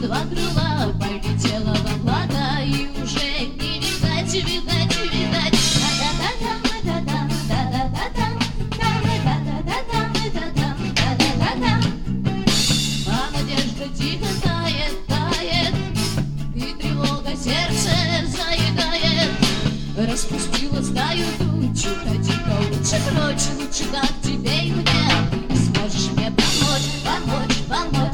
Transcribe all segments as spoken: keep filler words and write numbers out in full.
два крыла полетела в облака, и уже не видать, видать, видать. А надежда тихо тает, тает, и тревога сердце заедает. Распустила стаю тучу, ходи-ка лучше прочь, лучше так тебе и мне. Ты сможешь мне помочь, помочь, помочь.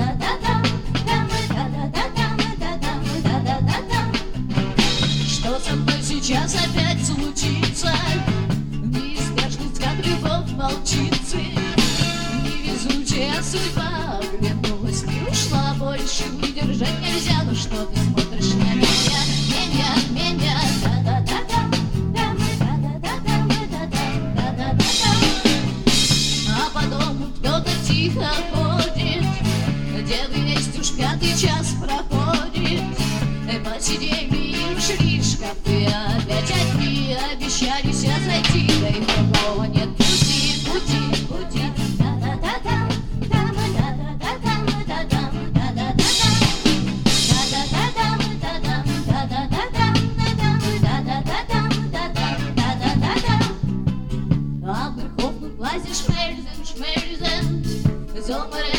Что со мной сейчас опять случится? Неизбежность, как любовь волчицы. Невезучая судьба вернулась и ушла, больше удержать нельзя. Ну что ты смотришь на меня, меня, меня? А потом кто-то тихо ходит, девы есть уж пятый час проходит. Посидели и ушли шкафы, опять одни обещались зайти, да и другого нет пути, пути, пути. А в верховном классе шмельзен, шмельзен, зомер